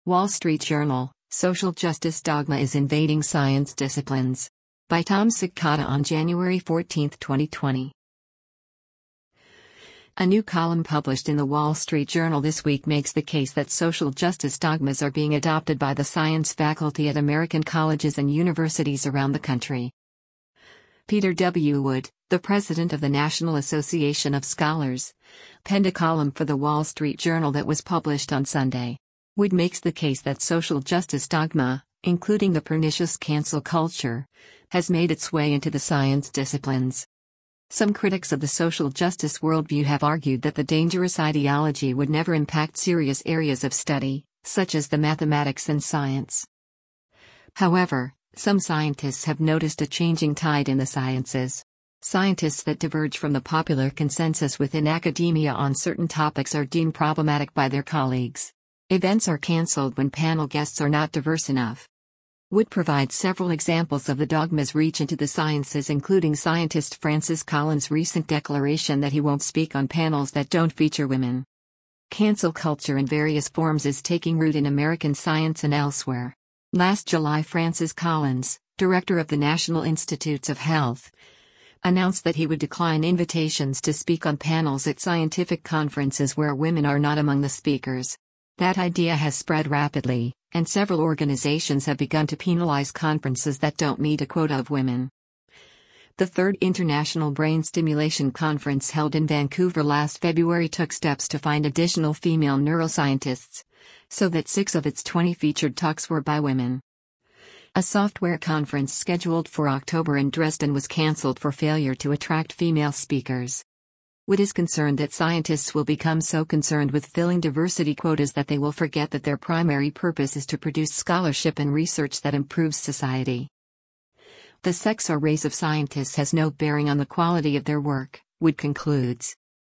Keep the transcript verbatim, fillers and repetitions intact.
Wall Street Journal, Social Justice Dogma is Invading Science Disciplines. By Tom Sikata on January fourteenth, twenty twenty. A new column published in the Wall Street Journal this week makes the case that social justice dogmas are being adopted by the science faculty at American colleges and universities around the country. Peter W. Wood, the president of the National Association of Scholars, penned a column for the Wall Street Journal that was published on Sunday. Wood makes the case that social justice dogma, including the pernicious cancel culture, has made its way into the science disciplines. Some critics of the social justice worldview have argued that the dangerous ideology would never impact serious areas of study, such as the mathematics and science. However, some scientists have noticed a changing tide in the sciences. Scientists that diverge from the popular consensus within academia on certain topics are deemed problematic by their colleagues. Events are cancelled when panel guests are not diverse enough. Wood provides several examples of the dogma's reach into the sciences, including scientist Francis Collins' recent declaration that he won't speak on panels that don't feature women. Cancel culture in various forms is taking root in American science and elsewhere. Last July, Francis Collins, director of the National Institutes of Health, announced that he would decline invitations to speak on panels at scientific conferences where women are not among the speakers. That idea has spread rapidly, and several organizations have begun to penalize conferences that don't meet a quota of women. The Third International Brain Stimulation Conference held in Vancouver last February took steps to find additional female neuroscientists, so that six of its twenty featured talks were by women. A software conference scheduled for October in Dresden was cancelled for failure to attract female speakers. Wood is concerned that scientists will become so concerned with filling diversity quotas that they will forget that their primary purpose is to produce scholarship and research that improves society. The sex or race of scientists has no bearing on the quality of their work, Wood concludes.